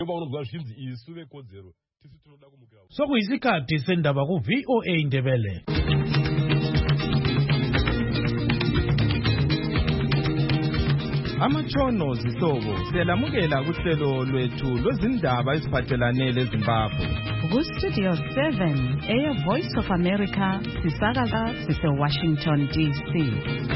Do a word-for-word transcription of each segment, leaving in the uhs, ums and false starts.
Sokuyisikhathi sendaba ku V O A Indebele. Amatshono zihlobo siyalamukela kuhlelo lwethu lwezindaba eziphathelane leZimbabwe. Ku Studio seven, Air Voice of America, sisakaza sise Washington D C.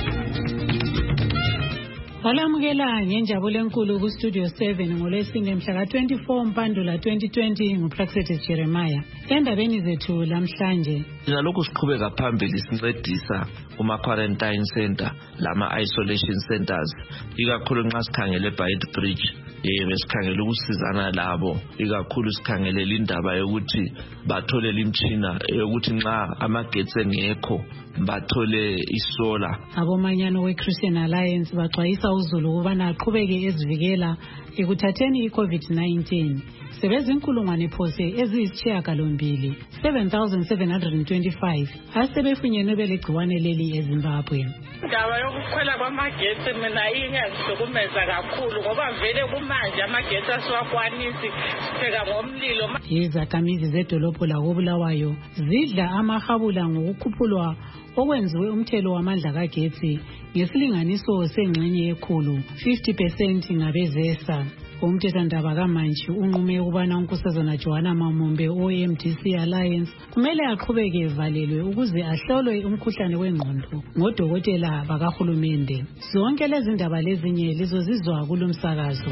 Walamukela ngenjabulo enkulu ku Studio seven ngolwesine mhla ka twenty-four Mpandula twenty twenty nguPraxetis Jeremiah. Endabeni zethu lamhlanje sinalokhu siqhubeka phambili sincedisa kuma quarantine center lama isolation centers ikakhulu nxa sikhangele Beitbridge eh besikhangela ukusizana labo ikakhulu sikhangele indaba yokuthi bathole imtshina yokuthi nxa amagetsi engekho bathole isola. Abomanyano we Christian Alliance baxwayisa uZulu ukubana aqhubeke ezivikela ekuthatheni iCovid nineteen. Sebezinkulungwane phose eziyisishiyagalombili seven thousand seven hundred twenty-five asebefunyenwe belegciwane leli eZimbabwe. Indaba yokukhwela kwamagetsi mina ingazihlukumeza kakhulu ngoba vele kumanje amagetsi asiwakwanisi sipheka ngomlilo. Izakhamizi zedolobho lakoBulawayo zidla amahabula ngokukhuphulwa okwenziwe umthelo wamandla kagetsi ngesilinganiso sengxenye ekhulu fifty percent ngabezesa. Umthethwandaba kaMantshi unqume ukubana unkosazana Joanna Mamombe o M D C Alliance kumele aqhubeke evalelwe ukuze ahlolwe umkhuhlane wengqondo ngodokotela bakahulumende. Zonke lezi ndaba lezinye lizozizwa kulomsakazo.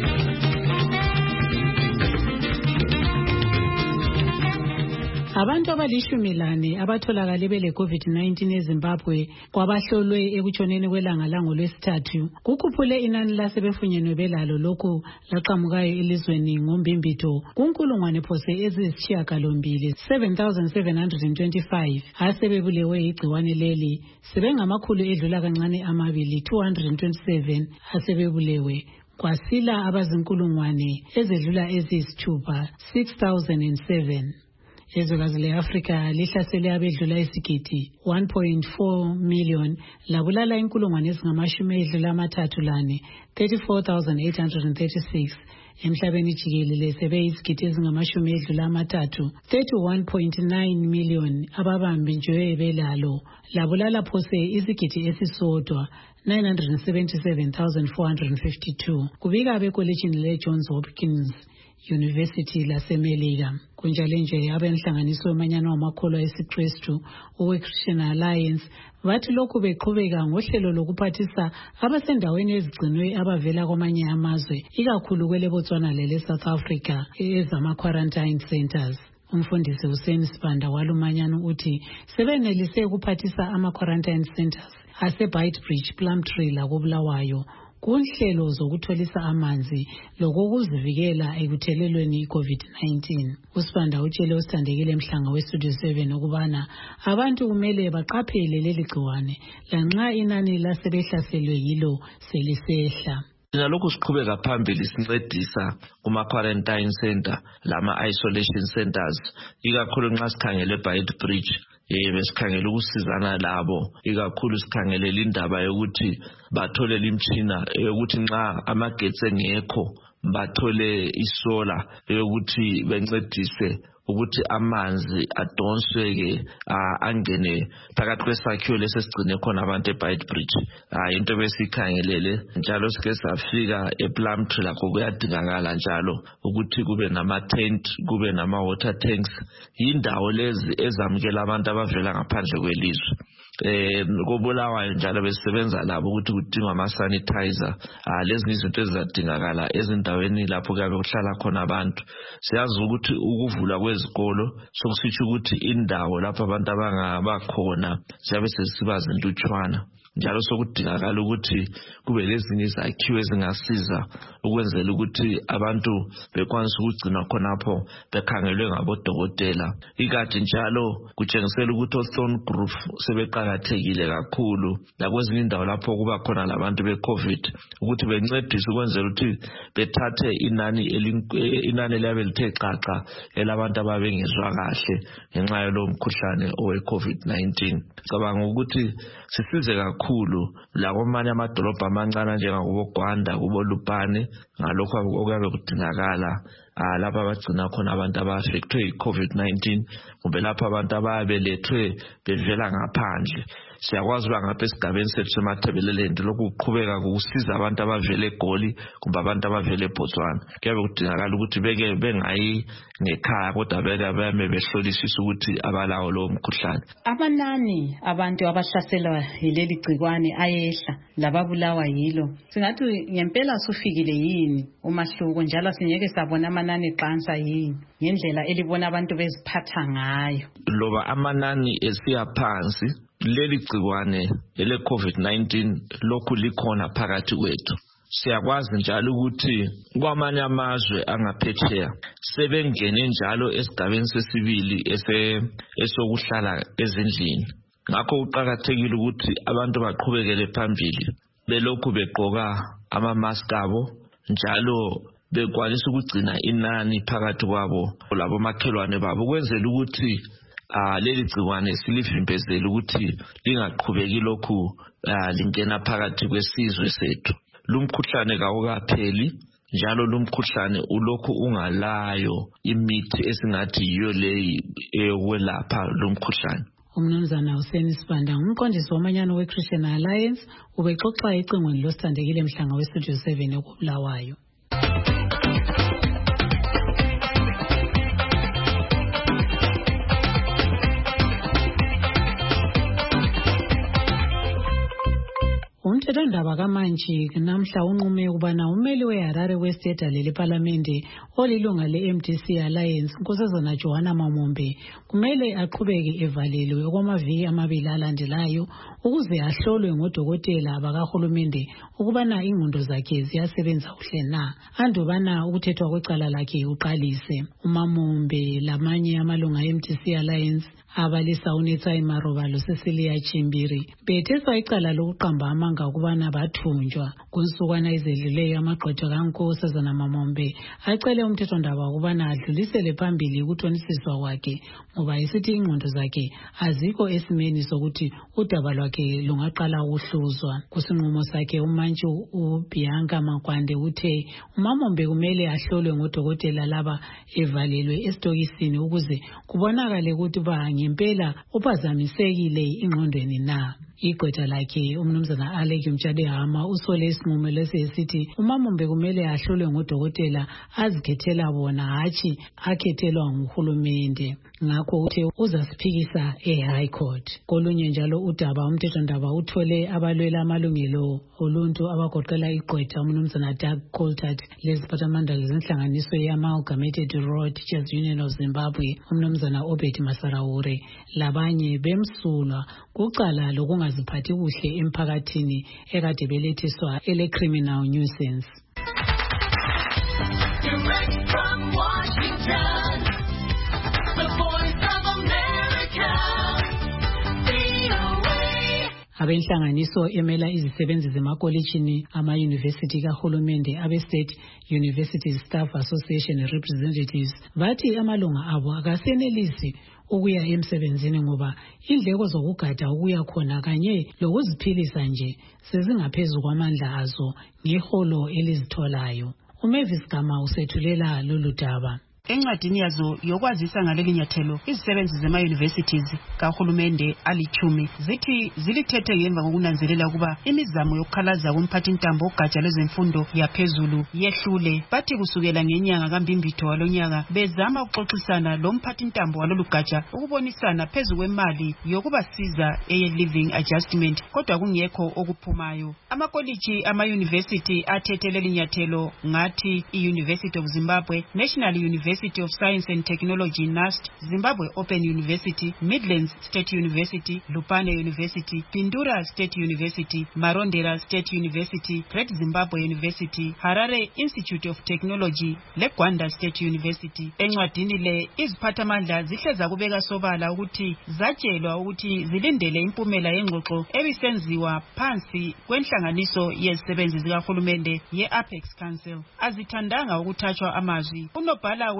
Abantu abalishumi lane abatholakale bele COVID nineteen eZimbabwe kwabahlolwe ekutshoneni kwelanga lango lwesithathu kukhuphule inani lasebefunyenwe belalo lokhu laqhamukayo elizweni ngombimbito kunkulungwane phose eziyisishiyagalombili seven thousand seven hundred twenty-five asebebulewe igciwane leli sebengamakhulu edlula kancane amabili two hundred twenty-seven asebebulewe kwasila abazinkulungwane ezedlula eziyisithupha six thousand seven. Ezwekazi le-Afrika lihlasele abedlula isigidi one point four million labulala inkulungwane ezingamashumi edlula amathathu lane thirty-four thousand eight hundred thirty-six. Emhlabeni jikelele sebeyisigidi ezingamashumi edlula amathathu thirty-one point nine million ababambi nje belalo labulala phose isigidi esisodwa nine hundred seventy-seven thousand four hundred fifty-two. Kubika bekolejini le-Johns Hopkins University laseMelika. Kunjalo nje abenhlanganiso yomanyano wamakholwa esiKristu owe-Christian Alliance bathi lokhu beqhubeka ngohlelo lokuphathisa abasendaweni ezigcinwe abavela kwamanye amazwe ikakhulu kwele Botswana lele South Africa ezama quarantine centers. Umfundisi Hussein Sibanda walumanyano uthi sebenelise ukuphathisa ama quarantine centers ase Beitbridge, Plumtree lakoBulawayo kunhlelo zokutholisa amanzi lokuzivikela ekuthelelweni iCovid nineteen. Usibanda utshele usithandekile emhlanga weStudio seven ukubana abantu kumele baqaphele leli gciwane lanxa inani lasebehlaselwe yilo selisehla. Sinalokhu siqhubeka phambili sincedisa kuma quarantine center lama isolation centers ikakhulu nxa sikhangele Beitbridge eh besikhangela ukusizana labo ikakhulu sikhangele indaba yokuthi bathole imtshina yokuthi nxa amagetsi engekho bathole isola yokuthi bencedise ukuthi amanzi adonsweke angene phakathi kwesakhiwo lesesigcine khona abantu eBeitbridge. Ah into besikhangelele njalo sike safika ePlumtree lakho kuyadingakala njalo ukuthi kube nama tent kube nama water tanks indawo lezi ezamukela abantu abavela ngaphandle kwelizwe. Eh koBulawayo njalo besebenza labo ukuthi kudingwa ama sanitizer ah lezi izinto ezidingakala ezindaweni lapho kuyabe kuhlala khona abantu. Siyazi ukuthi ukuvula kwezikolo sokusitsho ukuthi indawo lapho abantu abangaba khona siyabe sesiba zintutshwana njalo sokudingakala ukuthi kube lezinye izakhiwo ezingasiza ukwenzela ukuthi abantu bekwanise ukugcina khonapho bekhangelwe ngabodokotela. Ikade njalo kutshengisela ukuthi oStone Group sebeqakathekile kakhulu lakwezinye indawo lapho kuba khona labantu beCovid ukuthi bencedise ukwenzela ukuthi bethathe inani inani labe lithe xaxa elabantu ababengezwa kahle ngenxa yalo mkhuhlane oweCovid nineteen. Cabanga ukuthi sisize kakhulu lakomanye amadolobha amancane njengakubo Gwanda kubo Lupane ngalokho okuyabe kudingakala lapha abagcina khona abantu aba-affectwe yi-COVID nineteen kumbe lapha abantu ababelethwe bevela ngaphandle. Siyakwazi ukuba ngapha esigabeni sethu seMatabeleland lokhu kuqhubeka kusiza abantu abavele eGoli kumbe abantu abavele eBotswana. Kuyabe kudingakala ukuthi beke bengayi ngekhaya kodwa beke beme behlolisisa ukuthi abalawo lowo mkhuhlane. Amanani abantu abahlaselwa yileli gcikwane ayehla lababulawa yilo. Singathi ngempela sufikile yini umahluko njalo singeke sabona amanani qansa yini ngendlela elibona abantu beziphatha ngayo. Loba amanani esiya phansi leli gcikwane ele COVID nineteen lokhu likhona phakathi kwethu. Siyakwazi njalo ukuthi kwamanye amazwe angaphetsheya sebengene njalo esigabeni sesibili ese esokuhlala ezindlini. Ngakho kuqakathekile ukuthi abantu baqhubekele phambili belokhu begqoka ama mask abo njalo bekwanisa ukugcina inani phakathi kwabo labo makhelwane babo ukwenzela ukuthi Ah leli gcikwane silivimbezele ukuthi lingaqhubeki lokhu lingena phakathi kwesizwe sethu. Lumkhuhlane kawukapheli njalo lumkhuhlane ulokhu ungalayo imithi esingathi yiyo leyi eyokwelapha lumkhuhlane. Umnumzana Hussein Sibanda umqondisi wamanyano we-Christian Alliance ubexoxa ecingweni losithandekile mhlanga we-Studio seven ekubulawayo. Umthethondaba kaMantshi namhla unqume ukubana umeli weHarare West edalele eParliamente olilunga le-M D C Alliance Nkosazana Joanna Mamombe kumele aqhubeke evalelwe okwamaviki amabili alandelayo ukuze ahlolwe ngodokotela abakahulumende ukubana ingqondo zakhe ziyasebenza kuhle na andubana ukuthethwa kwecala lakhe uqalise. uMamombe lamanye amalunga e-M D C Alliance abalisa unetsa imaroba lo Cecilia Chimbiri betheswa icala lokuqamba amanga ukubana bathunjwa kunsukwana izedlileyo amagqwetha kaNkosazana Mamombe acele umthethondaba ukubana adlulisele phambili ukuthonisiswa kwakhe ngoba isithi ingqondo zakhe azikho esimeni sokuthi udaba lwakhe lungaqala ukuhluzwa. Kusinqumo sakhe uMantshi uBianca Makwande uthe uMamombe kumele ahlolwe ngodokotela laba evalelwe esitokisini ukuze kubonakale ukuthi ba ngempela uphazamisekile ingqondweni na. Igqwetha lakhe umnumzana Alec Mtshadehama usole isinqumo lesisithi uMamombe kumele ahlolwe ngodokotela azikhethela bona hatshi akhethelwa nguhulumende. Ngakho uthe uzasiphikisa eHigh Court. Kolunye njalo udaba umthethondaba uthole abalwela amalungelo oluntu abagoqela igqwetha umnumzana Doug Coltart leziphathamandla zenhlanganiso ye-Amalgamated Rural Teachers Union of Zimbabwe umnumzana Obed Masarawure labanye bemsulwa kucala lokungaziphathi kuhle emphakathini ekade belethiswa ele criminal nuisance. Direct from Washington, the Voice of America, V O A. Abenhlanganiso emela izisebenzi zemakolitshini ama-University kahulumende abe-State University Staff Association Representatives bathi amalunga abo akasenelisi ukuya emsebenzini ngoba indleko zokugada ukuya khona kanye lokuziphilisa nje sezingaphezulu kwamandla azo ngeholo elizitholayo. uMavis Gama usethulela lolu daba. Encwadini yazo yokwazisa ngaleli nyathelo izisebenzi zema-universities kahulumende alichumi zithi zilithethe ngemva kokunanzelela ukuba imizamo yokukhalaza kumphathintambo ogatsha lwezemfundo yaphezulu yehlule. Bathi kusukela ngenyanga kaMbimbitho walonyaka bezama ukuxoxisana lo mphathintambo walolu gatsha ukubonisana phezu kwemali yokubasiza eye-living adjustment kodwa kungekho okuphumayo. Amakoliji ama-university athethe leli nyathelo ngathi i-University of Zimbabwe, National University University of Science and Technology N A S T, Zimbabwe Open University, Midlands State University, Lupane University, Pindura State University, Marondera State University, Great Zimbabwe University, Harare Institute of Technology, leGwanda State University. Encwadini le iziphathamandla zihleza kubeka sobala ukuthi zatshelwa ukuthi zilindele impumela yengxoxo ebisenziwa phansi kwenhlanganiso yezisebenzi zikahulumende ye-Apex Council. Azithandanga ukuthathwa amazwi. Unobhala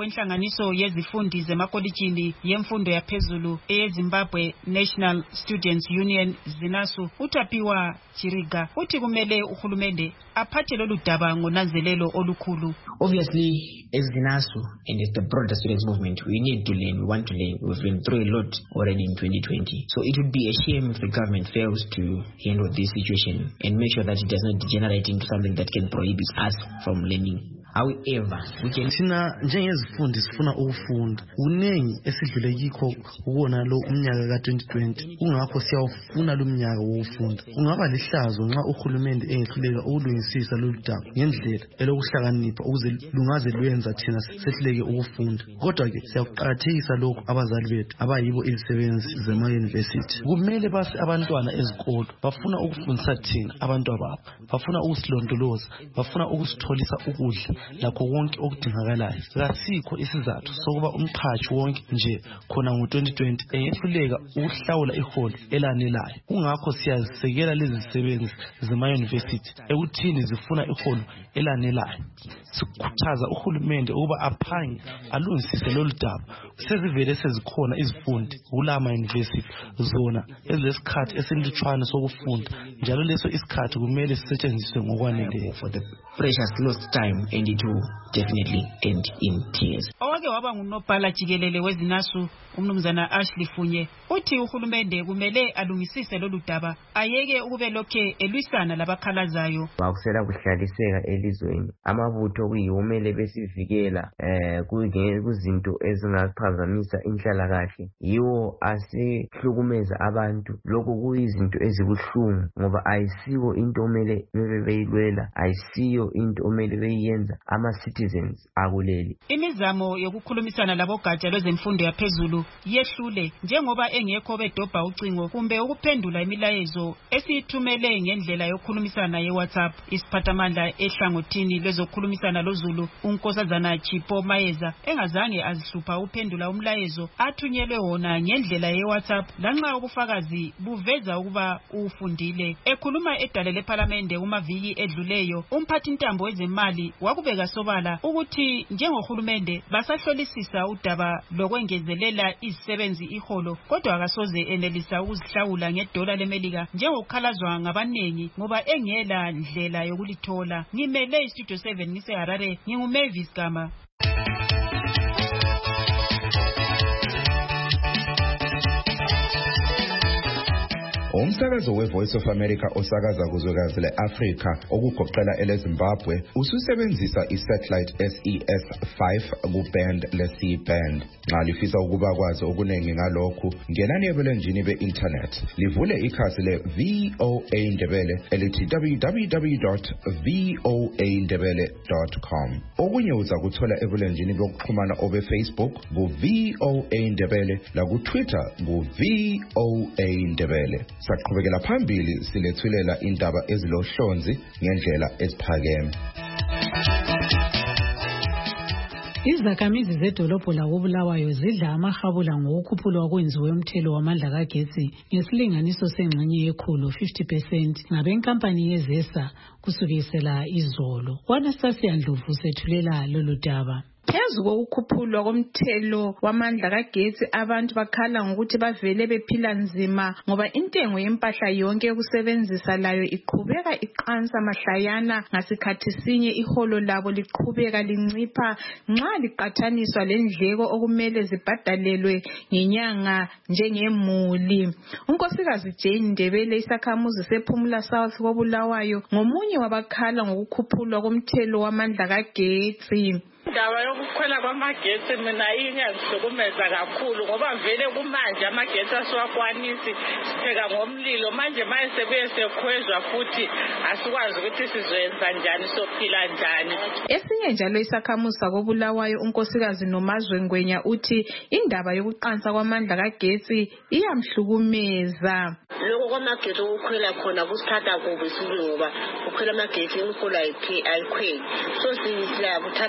wenhlanganiso yezifundi zemakolitshini yemfundo yaphezulu eyeZimbabwe National Students Union ZINASU uTapiwa Chiriga uthi kumele uhulumende aphathe lolu daba ngonanzelelo olukhulu. Obviously, as ZINASU and as the broader students movement, we need to learn, we want to learn. We've been through a lot already in twenty twenty. So it would be a shame if the government fails to handle this situation and make sure that it does not degenerate into something that can prohibit us from learning. However, we can thina njengezifundi sifuna ukufunda uningi esidlule kikho ukubona lo umnyaka ka twenty twenty kungakho siyawufuna lo mnyaka wokufunda. Ungaba lihlazo nxa uhulumende engehluleka ukulungisisa lolu daba ngendlela elokuhlakanipha ukuze lungaze lwenza thina sehluleke ukufunda. Kodwa ke siyakuqakathekisa lokho abazali bethu abayibo izisebenzi zema university. Kumele basi abantwana ezikolo bafuna ukufundisa thina abantu ababo, bafuna ukusilondoloza, bafuna ukusitholisa ukudla lakho wonke okudingakalayo. Kasikho isizathu sokuba umqhashi wonke nje khona ngo twenty twenty engehluleka ukuhlawula iholo elanelayo. Kungakho siyazisekela lezi zisebenzi zema university ekuthini zifuna iholo elanelayo. Sikhuthaza uhulumende ukuba aphange alungisise lolu daba. Sezivele sezikhona izifundi kulama university zona ezilesikhathi esilutshwana sokufunda, njalo leso isikhathi kumele sisetshenziswe ngokwaneleyo. For the precious lost time and it will definitely end in tears. Owake waba ngunobhala jikelele weZINASU umnumzana Ashley Funye uthi uhulumende kumele alungisise lolu daba, ayeke ukube lokhe elwisana labakhalazayo. Wakusela kuhlaliseka elizweni, amabutho kuyiwomele besivikela eh kuzinto ezingaphazamisa inhlalakahle, yiwo asihlukumeza abantu. Lokho kuyizinto ezibuhlungu ngoba ayisiwo into omele bebeyilwela, ayisiyo into omele beyenza ama citizens akuleli. Imizamo yokukhulumisana labogatsha lwezemfundo yaphezulu yehlule njengoba engekho bedobha ucingo kumbe ukuphendula imilayezo esiyithumele ngendlela yokukhulumisana ye-WhatsApp. Isiphathamandla ehlangothini lwezokukhulumisana loZulu uNkosazana Chipo Mayeza engazange azihlupha uphendula umlayezo athunyelwe wona ngendlela ye-WhatsApp lanxa ubufakazi buveza ukuba ufundile. Ekhuluma edale leParlamente kumaviki edluleyo, umphathintambo wezemali wakubeka sobala ukuthi njengohulumende basahlolisisa udaba lokwengezelela izisebenzi iholo, kodwa akasoze enelisa ukuzihlawula ngedola leMelika njengokukhalazwa ngabanengi ngoba engela ndlela yokulithola. Ngimele iStudio seven ngise Harare, nginguMavis Gama. Umsakazo weVoice of America osakaza kuzwekazi leAfrika okugoqela eleZimbabwe ususebenzisa isatellite S E S five kuband le-C band. Nxa lifisa ukuba kwazi okuningi ngalokhu, ngenani ebulenjini be-internet livule ikhasi le-V O A Ndebele elithi w w w dot voa ndebele dot com. Okunye uza kuthola ebulenjini bokuxhumana obe-Facebook ku-V O A Ndebele laku-Twitter ku-V O A Ndebele. Saqhubekela phambili silethulela indaba ezilohlonzi ngendlela eziphakeme. Izakhamizi zedolobho lakoBulawayo zidla amahabula ngokukhuphulwa okwenziwe umthelo wamandla kagesi ngesilinganiso sengxenye yekhulu fifty percent ngabenkampani yezesa kusukisela izolo. Anastasia Ndlovu sethulela lolu daba. Phezu kokukhuphulwa komthelo wamandla kagesi, abantu bakhala ngokuthi bavele bephila nzima ngoba intengo yempahla yonke yokusebenzisa layo iqhubeka iqansa mahlayana, ngasikhathi sinye iholo labo liqhubeka lincipha nxa liqathaniswa lendleko okumele zibhadalelwe ngenyanga njengemuli. Unkosikazi Jane Ndebele, isakhamuzi sePhumula South koBulawayo, ngomunye wabakhala ngokukhuphulwa komthelo wamandla kagesi. Indaba yokukhwela kwamagetsi mina ingazihlukumeza kakhulu ngoba vele kumanje amagetsi asiwakwanisi, sipheka ngomlilo. Manje manje sebuye sekhwezwa futhi asikwazi ukuthi sizoyenza njani, sophila njani. Esinye njalo isakhamuzi sakoBulawayo unkosikazi Nomazwe Ngwenya uthi indaba yokuqansa kwamandla kagesi iyamhlukumeza. Lokho kwamagetsi ukukhwela khona kusithatha kubi sibili ngoba ukhwela amagetsi imfula ayikhweli, so siyakuthatha ngapi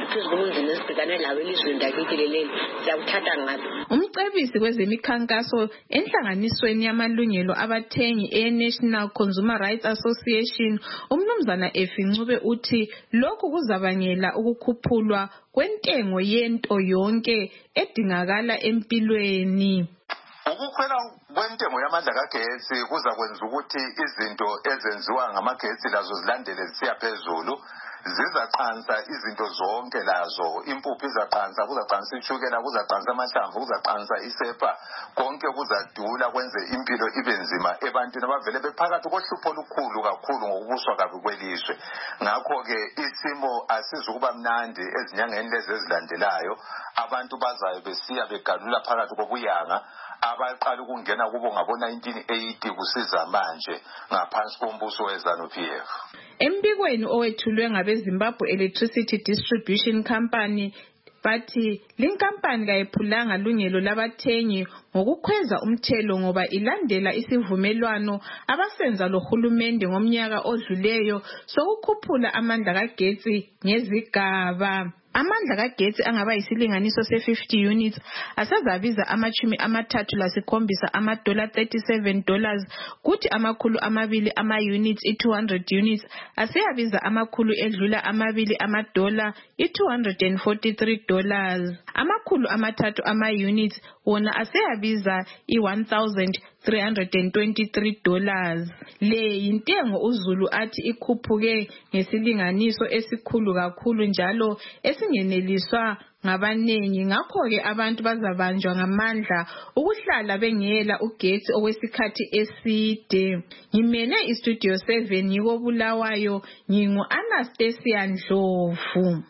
ngaphezu kobunzima esibhekane lawo elizweni lakithi leleli siyakuthatha ngathi. Umcebisi kwezemikhankaso enhlanganisweni yamalungelo abathengi e-National Consumer Rights Association umnumzana Efincube uthi lokhu kuzabangela ukukhuphulwa kwentengo yento yonke edingakala empilweni. Ukukhwela kwentengo yamandla kagesi kuza kwenza ukuthi izinto ezenziwa ngamagetsi lazo zilandele zisiya phezulu. Zizaqansa izinto zonke lazo, impuphu izaqansa, kuzaqansa ishukela, kuzaqansa amahlamvu, kuzaqansa isepa, konke kuzadula kwenze impilo ibe nzima ebantwini abavele bephakathi kohlupho olukhulu kakhulu ngokubuswa kabi kwelizwe. Ngakho-ke isimo asizukuba mnandi ezinyangeni lezi ezilandelayo. Abantu bazayo besiya begalula phakathi kobuyanga abaqala ukungena kubo ngabo nineteen eighty kusiza manje ngaphansi kombuso weZANU-P F. Embikweni owethulwe ngabeZimbabwe Electricity Distribution Company bathi linkampani kayiphulanga lungelo labathengi ngokukhweza umthelo ngoba ilandela isivumelwano abasenza lohulumende ngomnyaka odluleyo sokukhuphula amandla kagetsi ngezigaba. Amandla kagetsi angaba yisilinganiso se-fifty units asezabiza amachumi amathathu lasikhombisa ama-dollar thirty-seven dollars kuthi amakhulu amabili ama-units i-two hundred units aseyabiza amakhulu edlula amabili ama-dollar i-two hundred forty-three dollars. Amakhulu amathathu ama-units wona aseyabiza i-one thousand three hundred twenty-three dollars. Le yintengo uZulu athi ikhuphuke ngesilinganiso esikhulu kakhulu njalo esingeneliswa ngabanengi. Ngakho-ke abantu bazabanjwa ngamandla ukuhlala bengela ugetsi okwesikhathi eside. Ngimele iStudio seven ngiko Bulawayo, ngingu Anastasia Ndlovu.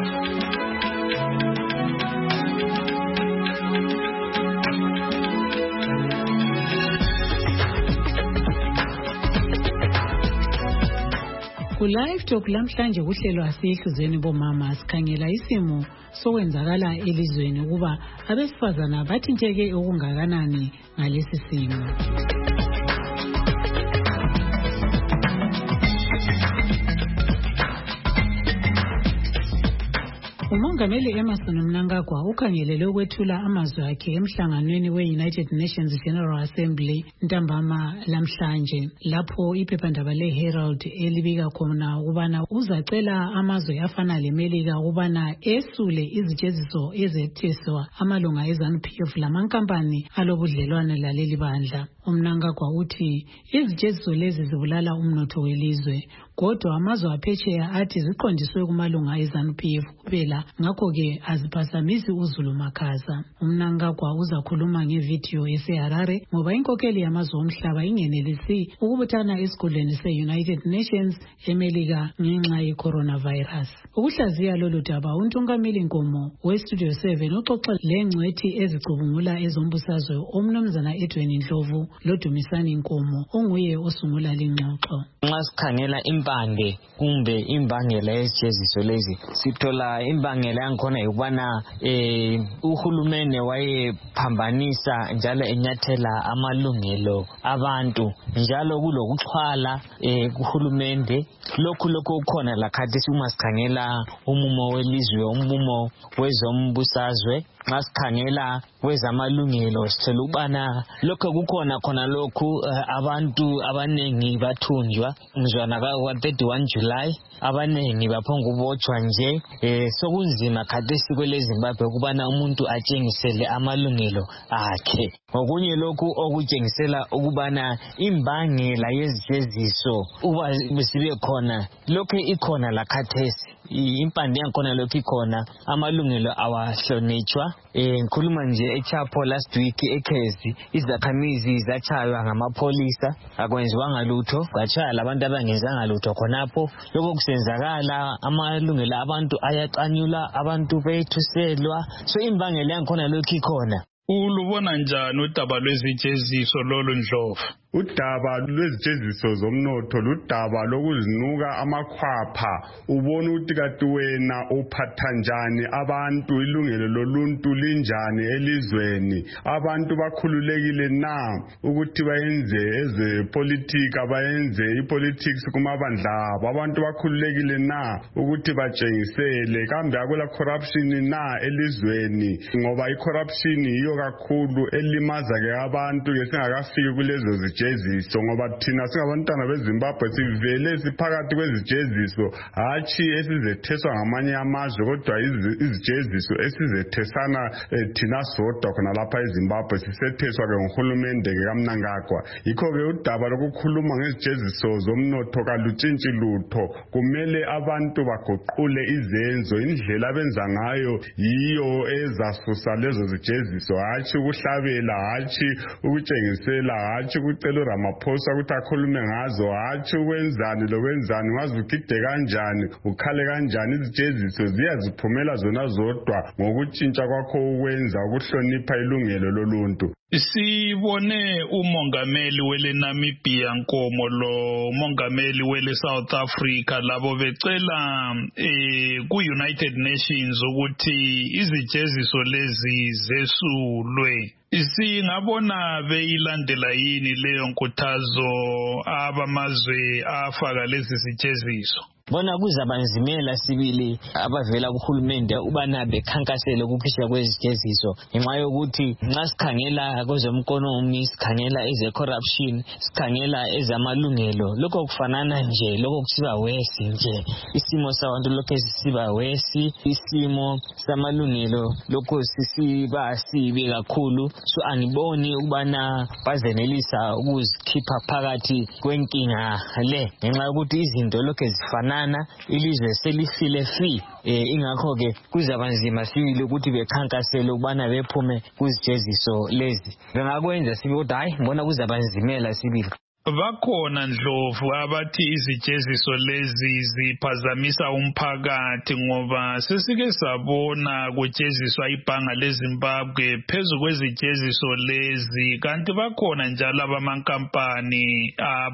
Ku-Live Talk lamhlanje kuhlelo asihluzweni bomama sikhangela isimo sokwenzakala elizweni ukuba abesifazana bathinteke okungakanani ngalesi simo. Umongameli Emmerson Mnangagwa ukhangelele ukwethula amazwi akhe emhlanganweni we-United Nations General Assembly ntambama lamhlanje lapho iphephandaba le-Herald elibika khona ukubana uzacela amazwe afana leMelika ukubana esule izitsheziso ezetheswa amalunga eZANU-P F lamankampani alobudlelwane laleli bandla. Umnangagwa uthi izitsheziso lezi zibulala umnotho welizwe kodwa amazwe aphetsheya athi ziqondiswe kumalunga eZANU-P F kuphela ngakho-ke aziphazamisi uZulu makhaza. Umnangagwa uzakhuluma ngevidiyo eseHarare ngoba inkokheli yamazwe omhlaba ingenelisi ukubuthana esigodlweni se-United Nations eMelika ngenxa ye-coronavirus. Ukuhlaziya lolu daba uNtungameli Nkomo weStudio seven uxoxa lengcwethi ezicubungula ezombusazwe omnumzana Edwin Ndlovu loDumisani Nkomo onguye osungula lengxoxo. Nxa sikhangela impande kumbe imbangela yesijeziso lezi sithola imbangela yankhona yokubana eh uhulumene wayephambanisa njalo enyathela amalungelo abantu njalo kulokuxhwala eh kuhulumende lokhu lokho ukhona lakhathi uma sikhangela umumo welizwe umumo wezombusazwe nxa sikhangela kwezamalungelo sithola ukubana lokho kukhona khona lokhu uh, abantu abanengi bathunjwa mzwana ka thirty-one July abanengi baphonga ukubotshwa nje eh sokunzima khathesi kwele Zimbabwe kubana umuntu atshengisele amalungelo akhe. Ngokunye lokhu okutshengisela ukubana imbangela yezijeziso uba besibe khona lokho ikhona lakhathesi impande yakhona lokho ikhona amalungelo awahlonitshwa. Eh ngikhuluma nje eChapo last week ekhezi izakhamizi zachaywa ngamapolisa akwenziwanga lutho kwachaya labantu abangenzanga lutho khonapho lokho kusenzakala amalungelo abantu ayaqanyula abantu bethuselwa so imbangela yakhona lokho ikhona. Ulubona njani udaba lwezijeziso lolu Ndlovu? Udaba lwezijeziso zomnotho ludaba lokuzinuka amakhwapha ubona ukuthi kanti wena uphatha njani abantu, ilungelo loluntu linjani elizweni, abantu bakhululekile na ukuthi bayenze ezepolitika, bayenze ipolitics kumabandla abo, abantu bakhululekile na ukuthi batshengisele, kambe akula corruption na elizweni, ngoba i-corruption yiyo kakhulu elimaza ke abantu ke singakafiki kulezo zijeziso, ngoba thina singabantwana beZimbabwe sivele siphakathi kwezijeziso hatshi esizetheswa ngamanye amazwe, kodwa izijeziso esizethesana eh, thina sodwa khona lapha eZimbabwe sisetheswa ke nguhulumende ke kaMnangagwa. Yikho ke udaba lokukhuluma ngezijeziso zomnotho kalutshintshi lutho, kumele abantu baguqule izenzo, indlela abenza ngayo yiyo ezasusa lezo zijeziso, hatshi ukuhlabela, hatshi ukutshengisela, hatshi ukucela uRamaphosa ukuthi akhulume ngazo, hatshi ukwenzani lokwenzani, ngazi ugide kanjani, ukhale kanjani. Izijeziso ziyaziphumela zona zodwa ngokutshintsha kwakho ukwenza, ukuhlonipha ilungelo loluntu. Sibone umongameli wele Namibia Nkomo lo mongameli wele South Africa labo becela eh ku United Nations ukuthi izijeziso lezi zesulwe. Singabona beyilandela yini leyo nkuthazo abamazwe afaka lezi zijeziso? Bona kuzabanzimela sibili abavela kuhulumende ubana bekhankasele ukukhishwa kwezijeziso ngenxa yokuthi nxa sikhangela kwezomkonomi, sikhangela eze corruption, sikhangela ezamalungelo, lokho kufanana nje, lokho kusiba wesi nje, isimo sabantu lokho sisiba wesi, isimo samalungelo lokho sisiba sibi kakhulu. So aniboni ukubana bazenelisa ukuzikhipha phakathi kwenkinga le ngenxa yokuthi izinto lokho zifana ilizwe selifile free. eh ingakho ke kuzabanzima sibili ukuthi bekhankasele ukubana bephume kuzijeziso lezi. Bengakwenza sibi kodwa hayi mbona kuzabanzimela sibili. Bakhona Ndlovu abathi izijeziso lezi ziphazamisa umphakathi ngoba sesike sabona kujeziswa ibhanga leZimbabwe phezu kwezijeziso lezi, kanti bakhona njalo abamankampani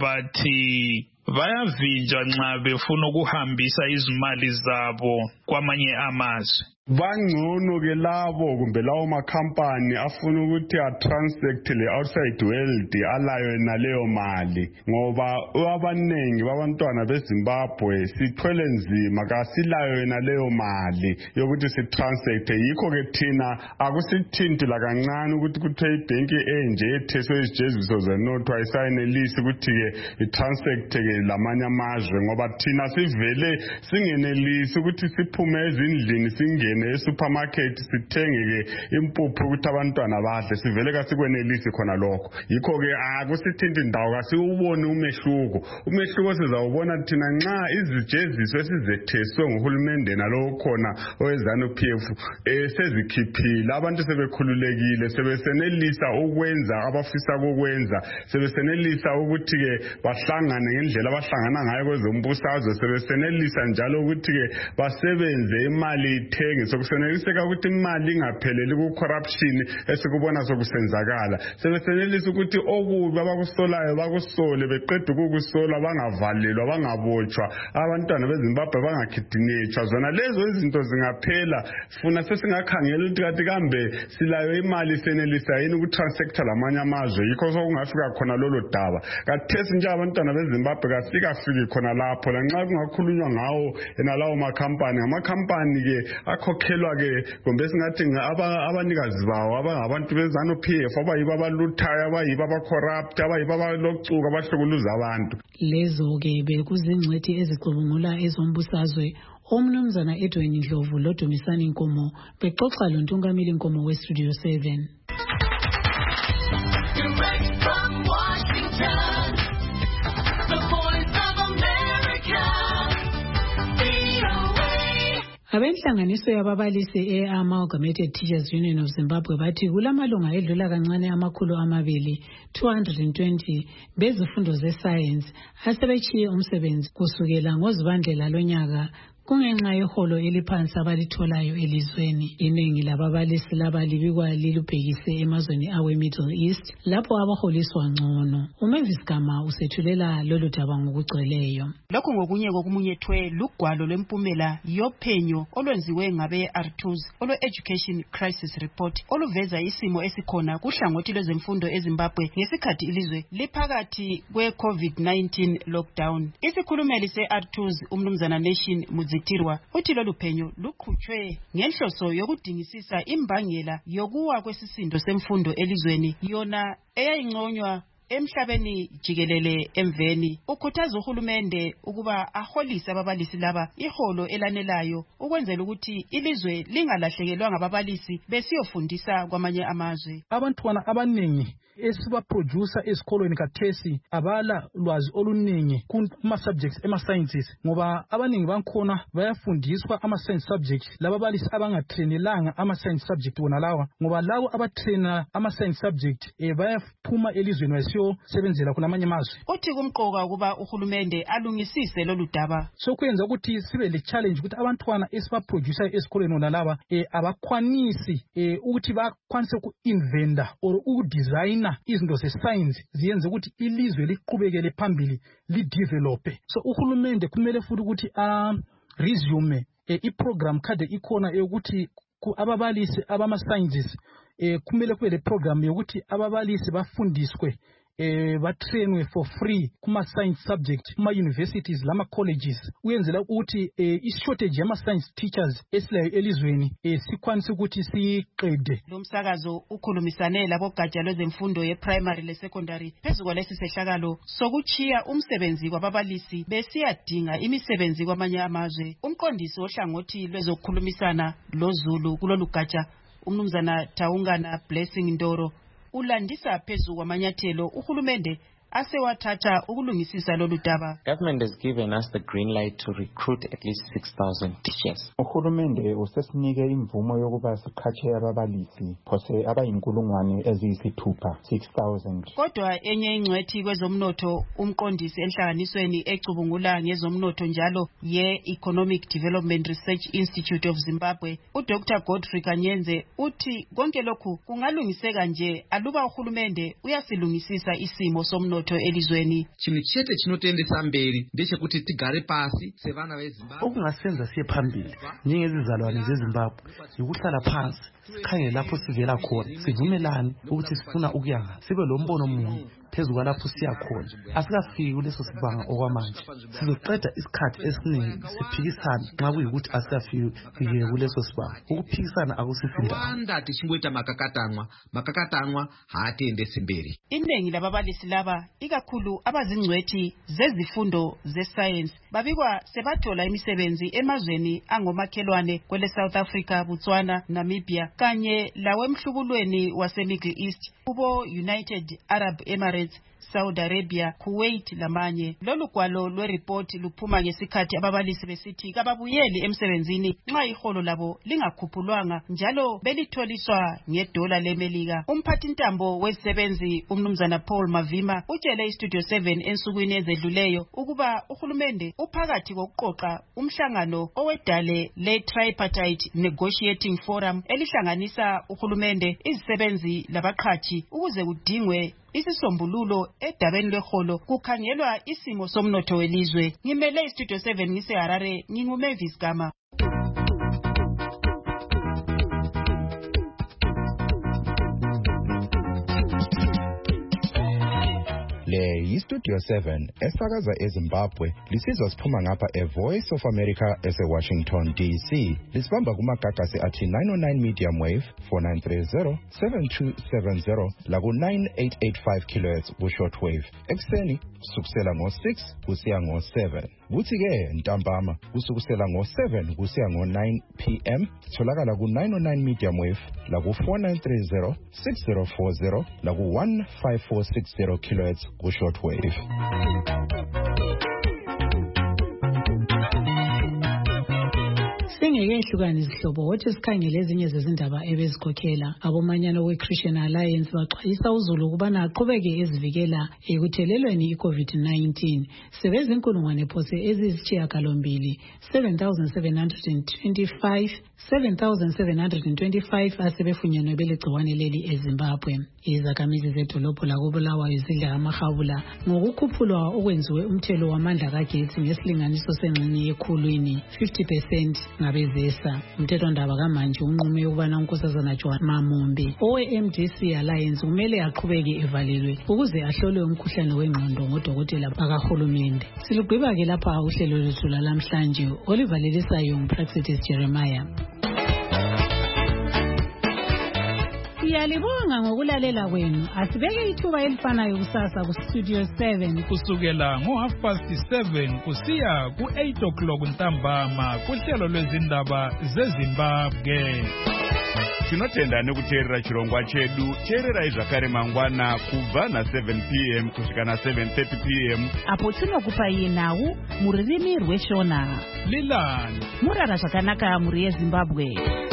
abathi bayavinjwa nxa befuna ukuhambisa izimali zabo kwamanye amazwe. Bangcono ke labo kumbe lawo makhampani afuna ukuthi a-transact le outside world alayo naleyo mali, ngoba abanengi babantwana beZimbabwe sithwele nzima kasilayo naleyo mali yokuthi si-transact. Yikho ke thina akusithinti la kancane ukuthi kuthiwe ibhenki enje etheswe izijeziso zenotho ayisayinelisi ukuthi ke i-transact ke lamanye amazwe, ngoba thina sivele singenelisi ukuthi siphume ezindlini singe e-supermarket sithenge ke impuphu ukuthi abantwana badle, sivele kasikwenelisi khona lokho. Yikho ke akusithinti indawo kasiwubone umehluko. Umehluko sizawubona thina nxa izijeziso esizetheswe nguhulumende nalowo khona oweZANU-P F eh sezikhiphile, abantu sebekhululekile, sebesenelisa ukwenza abafisa ukwenza, sebesenelisa ukuthi ke bahlangane ngendlela abahlangana ngayo kwezombusazwe, sebesenelisa njalo ukuthi ke basebenze imali ithenge, sokuseneliseka ukuthi imali ingapheleli ku corruption esikubona sokusenzakala, sebesenelisa ukuthi okubi abakusolayo bakusole, beqeda ukukusola bangavalelwa, bangabotshwa, abantwana beZimbabwe bangakhidinetshwa. Zona lezo izinto zingaphela, funa sesingakhangela ukuthi kanti kambe silayo imali senelisa yini ukutransact lamanye amazwe. Yikho sokungafika khona lolo daba. Kathesi nje abantwana beZimbabwe kasikafiki khona lapho, lanxa kungakhulunywa ngawo enalawo makhampani, amakhampani ke akhokhelwa ke kumbe singathi abanikazi bawo abangabantu beZANU-P F abayiba abaluthayo, abayiba abacorrupt, abayiba abalocuka abahlukuluza abantu. Lezo ke bekuzingcwethi ezicubungula ezombusazwe omnumzana Edwin Ndlovu loDumisani Nkomo bexoxa loNtungameli Nkomo weStudio seven. Abenhlanganiso yababalisi e-Amalgamated Teachers Union of Zimbabwe bathi kulamalunga edlula kancane amakhulu amabili two hundred twenty bezifundo ze-science asebechiye umsebenzi kusukela ngozibandlela lonyaka kungenxa yeholo eliphansi abalitholayo elizweni. Iningi lababalisi laba libikwa lilubhekise emazweni awe Middle East lapho abaholiswa ngcono. uMavis Gama usethulela lolu daba ngokugcweleyo. Lokhu ngokunye kokumunyethwe lugwalo lwempumela yophenyo olwenziwe ngabe Artus olo Education Crisis Report oluveza isimo esikhona kuhlangothi lwezemfundo eZimbabwe ngesikhathi ilizwe liphakathi kwe COVID nineteen lockdown. Isikhulumeli se-Artus umnumzana Nation Mudzitirwa uthi lolu phenyo luqhutshwe ngenhloso yokudingisisa imbangela yokuwa kwesisindo semfundo elizweni yona eyayinconywa emhlabeni jikelele emveni. Ukhuthaza uhulumende ukuba aholise ababalisi laba iholo elanelayo ukwenzela ukuthi ilizwe lingalahlekelwa ngababalisi besiyofundisa kwamanye amazwe. Abantwana abaningi esibaproducer esikolweni kathesi abala lwazi oluningi kuma subjects ema sciences ngoba abaningi bankhona bayafundiswa ama science subjects lababalisi abangatrainelanga ama science subject wona lawa ngoba lawo abatrainer ama science subject eh bayaphuma elizweni wasiyo sebenzela kunamanye amazwe. Uthi kumqoka ukuba uhulumende alungisise lolu daba so kwenza ukuthi sibe le challenge ukuthi abantwana esibaproducer esikolweni wona laba eh abakhwanisi eh ukuthi bakwanise ku inventa or ukudesign izinto ze-science ziyenze ukuthi ilizwe liqhubekele phambili lidevelope. So uhulumende kumele futhi ukuthi a resume i-program kade ikhona yokuthi ababalisi abama-sciences kumele kube le program yokuthi ababalisi bafundiswe eh batrainwe for free kuma science subject kuma universities lama colleges uyenzela ukuthi eh, i-shortage yama science teachers esilayo elizweni eh, sikwanise ukuthi siqede. Lo msakazo ukhulumisane labo gatsha lwezemfundo ye primary le secondary phezulu lesi sehlakalo sokuchiya umsebenzi kwababalisi besiyadinga imisebenzi kwamanye amazwe. Umqondisi ohlangothi lwezokukhulumisana loZulu kulolu gatsha umnumzana Taungana Blessing Ndoro ulandisa phezu kwamanyathelo uhulumende asewathatha ukulungisisa lolu daba. Government has given us the green light to recruit at least six thousand teachers. Uhulumende usesinike imvumo yokuba siqhatshe ababalisi phose abayinkulungwane eziyisithupha six thousand. Kodwa enye ingcwethi kwezomnotho umqondisi enhlanganisweni ecubungula ngezomnotho njalo ye Economic Development Research Institute of Zimbabwe uDr Godfrey Kanyenze uthi konke lokhu kungalungiseka nje aluba uhulumende uyasilungisisa isimo somnotho elizweni. Chinhu chete chinotendesa mberi ndechekuti tigare pasi sevana veZimbabwe. Okungasenza siye phambili njengezizalwane zeZimbabwe ukuhlala phansi sikhangele lapho sivela khona sivumelane ukuthi sifuna ukuyanga sibe lo mbono munye phezu kwalapho siya khona. Asikafiki kuleso sibanga okwamanje sizoqeda isikhathi esiningi siphikisana nxa kuyikuthi asikafiki kuleso sibanga. Ukuphikisana akusifunda wanda tichingoita makakatanwa makakatanwa haatendesi mberi. Iningi lababalisi laba ikakhulu abazingcwethi zezifundo ze-science babikwa sebathola imisebenzi emazweni angomakhelwane kwele South Africa, Botswana, Namibia kanye lawemhlubulweni wase Middle East kubo United Arab Emirates, Saudi Arabia, Kuwait lamanye. Lolu gwalo lwereport luphuma ngesikhathi ababalisi besithi kababuyeli emsebenzini nxa iholo labo lingakhuphulwanga njalo belitholiswa ngedola leMelika. Umphathintambo wezisebenzi umnumzana Paul Mavima utshele iStudio seven ensukwini ezedluleyo ukuba uhulumende uphakathi kokuqoqa umhlangano owedale le-Tripartite Negotiating Forum elihlanganisa uhulumende, izisebenzi labaqhathi ukuze kudingwe isisombululo edabeni leholo kukhangelwa isimo somnotho welizwe. Ngimele iStudio seven ngise Harare, nginguMavis Gama. Le yiStudio seven esakaza eZimbabwe lisizwa siphuma ngapha eVoice of America eseWashington D C. Lisibamba kumagagasi athi nine oh nine medium wave four nine three zero seven two seven zero laku nine eight eight five kilohertz ku short wave. Ekseni kusukusela ngo six kusiya ngo seven. Kuthi ke ntambama kusukusela ngo seven kusiya ngo nine p m tholakala ku nine oh nine medium wave laku four nine three zero six zero four zero laku one five four six zero kilohertz ku short wave. singeke ehlukane izihlobo wothi sikhangele ezinye zezindaba ebezikhokhela. Abomanyano we-Christian Alliance baxwayisa uzulu ukubana aqhubeke ezivikela ekuthelelweni i-COVID nineteen. Sebezinkulungwane phose eziyisishiyagalombili seven thousand seven hundred twenty-five seven thousand seven hundred twenty-five asebefunyenwe belegciwane leli eZimbabwe. Izakhamizi zedolobho lakobulawayo zidla amahabula ngokukhuphulwa okwenziwe umthelo wamandla kagesi ngesilinganiso sengxenye yekhulwini fifty percent ngabezesa. Umthethondaba kamanje unqume ukubana unkosazana Joan Mamombe owe-M D C Alliance kumele aqhubeke evalelwe ukuze ahlolwe umkhuhlane wengqondo ngodokotela bakahulumende. Silugqiba-ke lapha uhlelo lwethu lalamhlanje olivalelisayo nguPraxitis Jeremiah. Siyalibonga ngokulalela kwenu. Asibeke ithuba elifanayo kusasa ku Studio seven kusukela ngo half past seven kusiya ku eight o'clock ntambama kuhlelo lwezindaba zeZimbabwe. Tinotenda nekuteerera chirongwa chedu. Teerera zvakare mangwana kubva na seven p m kusvika na seven thirty p m apo tinokupai nhau muririmi rweshona. Lilani murara zvakanaka muri yeZimbabwe.